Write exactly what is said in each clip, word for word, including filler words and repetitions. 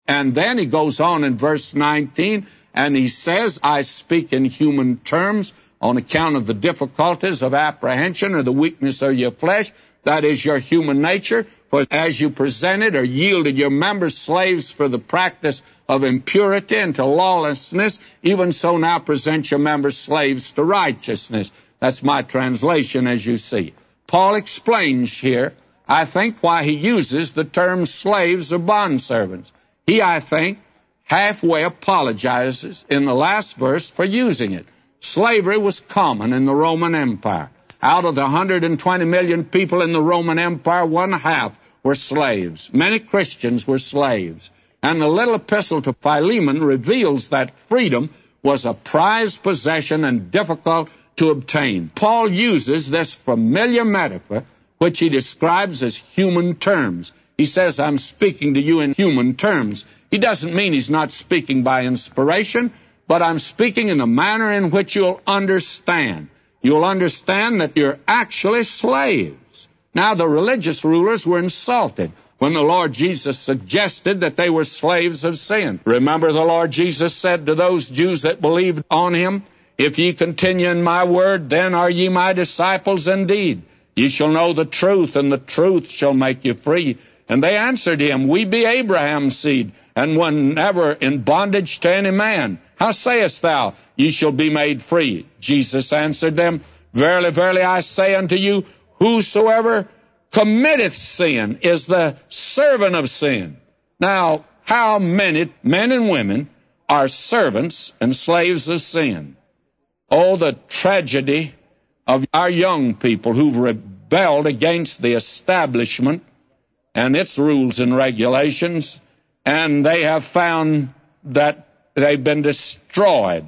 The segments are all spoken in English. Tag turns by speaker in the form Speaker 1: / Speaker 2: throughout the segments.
Speaker 1: And then he goes on in verse nineteen, and he says, I speak in human terms on account of the difficulties of apprehension or the weakness of your flesh, that is your human nature. For as you presented or yielded your members slaves for the practice of impurity and to lawlessness, even so now present your members slaves to righteousness. That's my translation, as you see. Paul explains here, I think, why he uses the term slaves or bondservants. He, I think, halfway apologizes in the last verse for using it. Slavery was common in the Roman Empire. Out of the one hundred twenty million people in the Roman Empire, one half were slaves. Many Christians were slaves. And the little epistle to Philemon reveals that freedom was a prized possession and difficult to obtain. Paul uses this familiar metaphor, which he describes as human terms. He says, I'm speaking to you in human terms. He doesn't mean he's not speaking by inspiration, but I'm speaking in a manner in which you'll understand. You'll understand that you're actually slaves. Now, the religious rulers were insulted when the Lord Jesus suggested that they were slaves of sin. Remember, the Lord Jesus said to those Jews that believed on him, if ye continue in my word, then are ye my disciples indeed. Ye shall know the truth, and the truth shall make you free. And they answered him, we be Abraham's seed, and were never in bondage to any man. How sayest thou, ye shall be made free? Jesus answered them, verily, verily, I say unto you, whosoever committeth sin is the servant of sin. Now, how many men and women are servants and slaves of sin? Oh, the tragedy of our young people who've rebelled against the establishment and its rules and regulations, and they have found that they've been destroyed.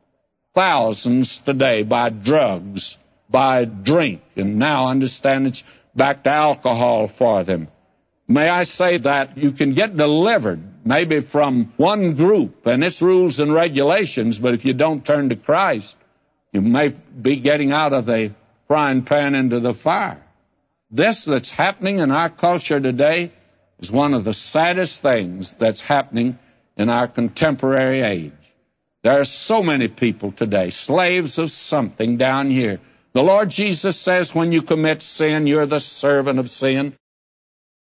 Speaker 1: Thousands today by drugs, by drink, and now understand it's back to alcohol for them. May I say that you can get delivered maybe from one group and its rules and regulations, but if you don't turn to Christ, you may be getting out of the frying pan into the fire. This that's happening in our culture today is one of the saddest things that's happening in our contemporary age. There are so many people today, slaves of something down here. The Lord Jesus says when you commit sin, you're the servant of sin.